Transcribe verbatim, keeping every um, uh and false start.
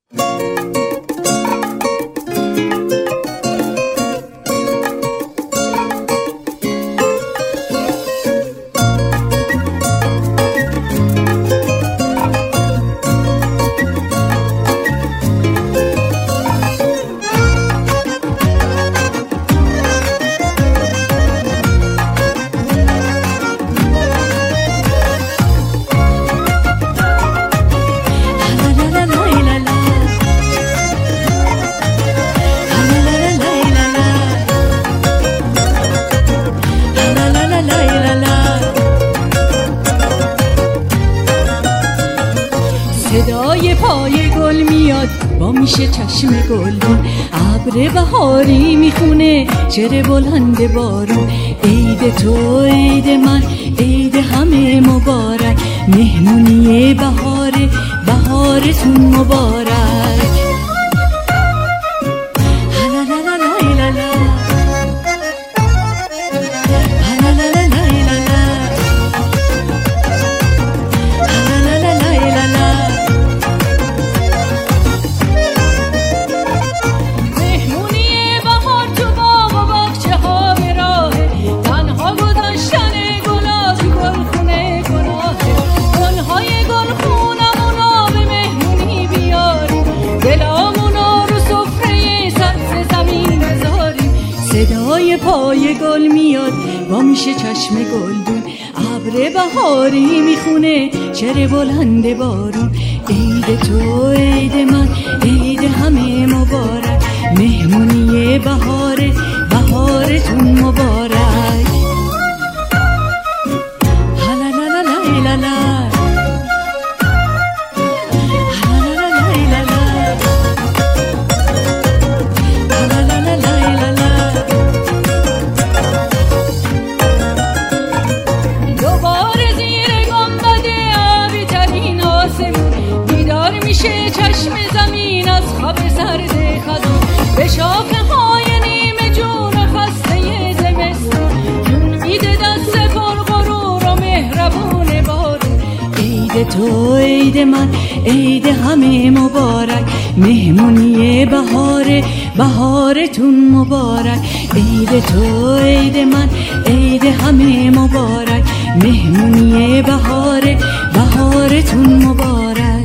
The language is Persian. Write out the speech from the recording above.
صدای پای گل میاد با میشه چشم گلدون، ابر بهاری میخونه چهره بلند بارون. عید تو عید من عید همه مبارک، مهمونی بهاره بهارتون مبارک. صدای پای گل میاد با میشه چشم گلدون، ابر بهاری میخونه چهره بلند بارون. عید تو عید من عید همه مبارک، مهمونی بهاره بهارتون مبارک. میشه چشم زمین از خواب سرد خزان، به شاخه های نیمه جون خسته زمستان، جون میده دست پر غرور و مهربون بارون. عید تو عید من عید همه مبارک، مهمونی بهاره بهارتون مبارک. عید تو عید من عید همه مبارک، مهمونی بهاره بهارتون مبارک.